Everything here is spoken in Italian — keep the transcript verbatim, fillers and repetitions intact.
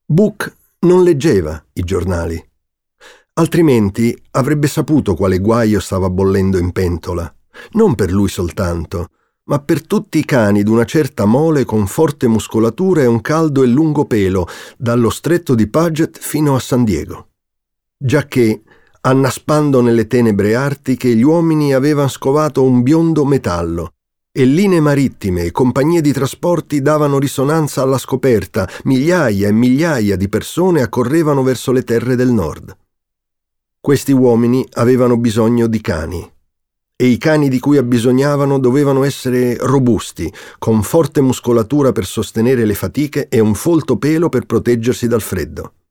Book non leggeva i giornali, altrimenti avrebbe saputo quale guaio stava bollendo in pentola, non per lui soltanto, ma per tutti i cani d'una certa mole con forte muscolatura e un caldo e lungo pelo, dallo stretto di Puget fino a San Diego. Giacché, annaspando nelle tenebre artiche, gli uomini avevan scovato un biondo metallo, e linee marittime e compagnie di trasporti davano risonanza alla scoperta, migliaia e migliaia di persone accorrevano verso le terre del nord. Questi uomini avevano bisogno di cani, e i cani di cui abbisognavano dovevano essere robusti, con forte muscolatura per sostenere le fatiche e un folto pelo per proteggersi dal freddo.